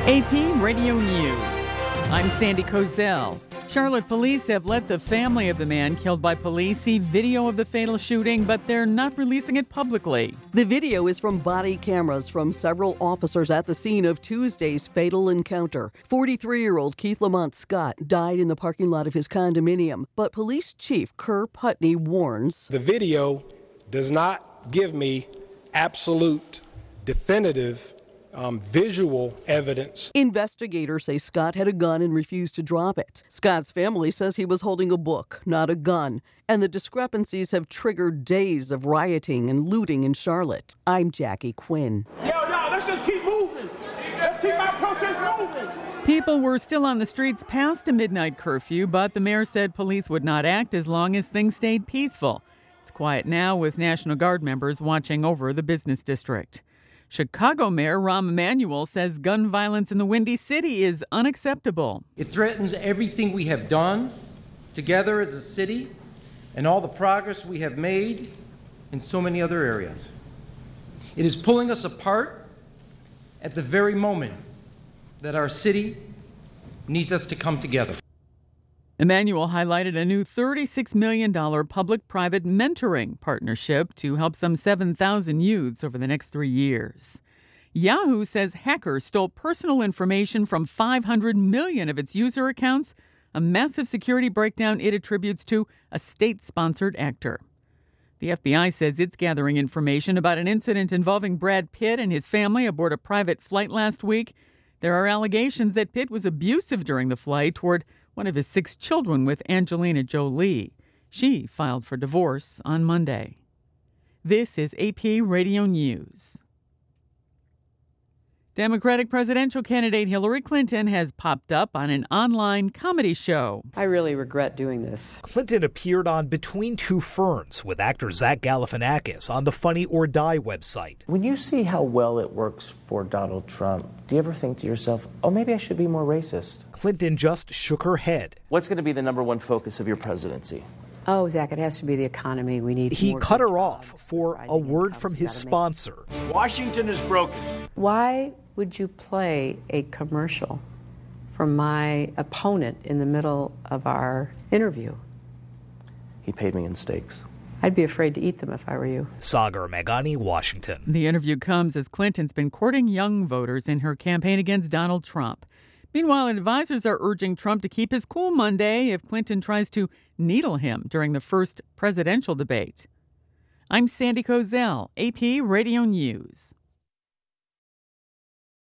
AP Radio News. I'm Sandy Kozel. Charlotte police have let the family of the man killed by police see video of the fatal shooting, but they're not releasing it publicly. The video is from body cameras from several officers at the scene of Tuesday's fatal encounter. 43-year-old Keith Lamont Scott died in the parking lot of his condominium, but Police Chief Kerr Putney warns the video does not give me absolute, definitive visual evidence. Investigators say Scott had a gun and refused to drop it. Scott's family says he was holding a book, not a gun, and the discrepancies have triggered days of rioting and looting in Charlotte. I'm Jackie Quinn. Y'all, let's just keep moving. Let's keep our protest moving. People were still on the streets past a midnight curfew, but the mayor said police would not act as long as things stayed peaceful. It's quiet now with National Guard members watching over the business district. Chicago Mayor Rahm Emanuel says gun violence in the Windy City is unacceptable. It threatens everything we have done together as a city and all the progress we have made in so many other areas. It is pulling us apart at the very moment that our city needs us to come together. Emanuel highlighted a new $36 million public-private mentoring partnership to help some 7,000 youths over the next 3 years. Yahoo says hackers stole personal information from 500 million of its user accounts, a massive security breakdown it attributes to a state-sponsored actor. The FBI says it's gathering information about an incident involving Brad Pitt and his family aboard a private flight last week. There are allegations that Pitt was abusive during the flight toward one of his 6 children with Angelina Jolie. She filed for divorce on Monday. This is AP Radio News. Democratic presidential candidate Hillary Clinton has popped up on an online comedy show. I really regret doing this. Clinton appeared on Between Two Ferns with actor Zach Galifianakis on the Funny or Die website. When you see how well it works for Donald Trump, do you ever think to yourself, oh, maybe I should be more racist? Clinton just shook her head. What's going to be the number one focus of your presidency? Oh, Zach, it has to be the economy. We need He more cut good her jobs. off for a word from his sponsor. Washington is broken. Why would you play a commercial for my opponent in the middle of our interview? He paid me in steaks. I'd be afraid to eat them if I were you. Sagar Meghani, Washington. The interview comes as Clinton's been courting young voters in her campaign against Donald Trump. Meanwhile, advisors are urging Trump to keep his cool Monday if Clinton tries to needle him during the first presidential debate. I'm Sandy Kozel, AP Radio News.